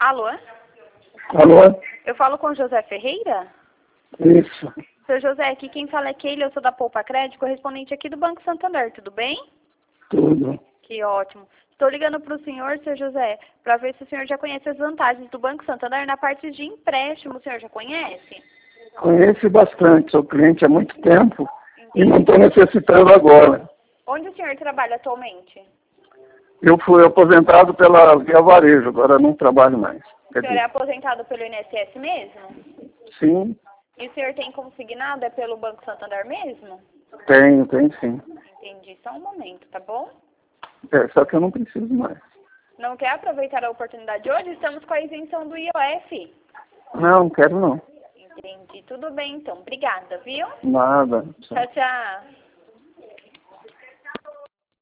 Alô? Alô? Eu falo com o José Ferreira? Isso. Seu José, aqui quem fala é Keila, eu sou da Poupa Crédito, correspondente aqui do Banco Santander, tudo bem? Tudo. Que ótimo. Estou ligando para o senhor, seu José, para ver se o senhor já conhece as vantagens do Banco Santander na parte de empréstimo, o senhor já conhece? Conheço bastante, sou cliente há muito tempo e não estou necessitando agora. Onde o senhor trabalha atualmente? Eu fui aposentado pela Via Varejo, agora não trabalho mais. O senhor é aposentado pelo INSS mesmo? Sim, E o senhor tem consignado é pelo Banco Santander mesmo? tenho sim. Entendi. Só um momento, tá bom? Só que eu não preciso mais. Não quer aproveitar a oportunidade hoje? Estamos com a isenção do IOF. Não quero não. Entendi. Tudo bem, então. Obrigada, viu? Nada. Tchau, tchau.